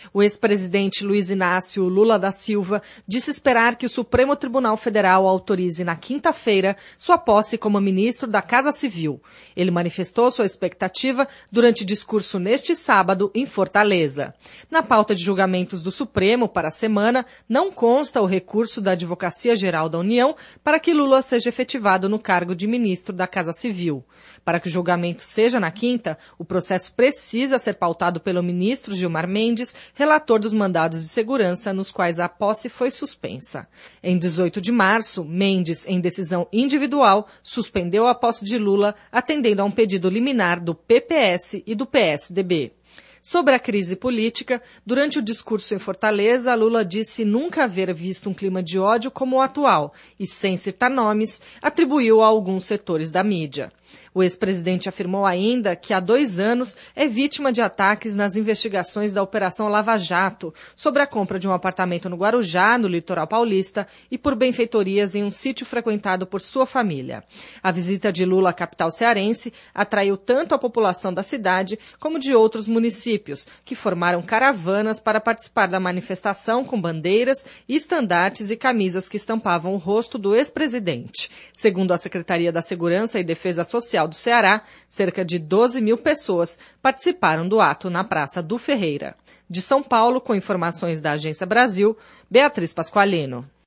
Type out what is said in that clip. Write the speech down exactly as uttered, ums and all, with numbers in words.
O ex-presidente Luiz Inácio Lula da Silva disse esperar que o Supremo Tribunal Federal autorize na quinta-feira sua posse como ministro da Casa Civil. Ele manifestou sua expectativa durante discurso neste sábado em Fortaleza. Na pauta de julgamentos do Supremo para a semana, não consta o recurso da Advocacia Geral da União para que Lula seja efetivado no cargo de ministro da Casa Civil. Para que o julgamento seja na quinta, o processo precisa ser pautado pelo ministro Gilmar Mendes, relator dos mandados de segurança nos quais a posse foi suspensa. Em dezoito de março, Mendes, em decisão individual, suspendeu a posse de Lula, atendendo a um pedido liminar do P P S e do P S D B. Sobre a crise política, durante o discurso em Fortaleza, Lula disse nunca haver visto um clima de ódio como o atual e, sem citar nomes, atribuiu a alguns setores da mídia. O ex-presidente afirmou ainda que há dois anos é vítima de ataques nas investigações da Operação Lava Jato sobre a compra de um apartamento no Guarujá, no litoral paulista, e por benfeitorias em um sítio frequentado por sua família. A visita de Lula à capital cearense atraiu tanto a população da cidade como de outros municípios, que formaram caravanas para participar da manifestação com bandeiras, estandartes e camisas que estampavam o rosto do ex-presidente. Segundo a Secretaria da Segurança e Defesa Social do Ceará, cerca de doze mil pessoas participaram do ato na Praça do Ferreira. De São Paulo, com informações da Agência Brasil, Beatriz Pasqualino.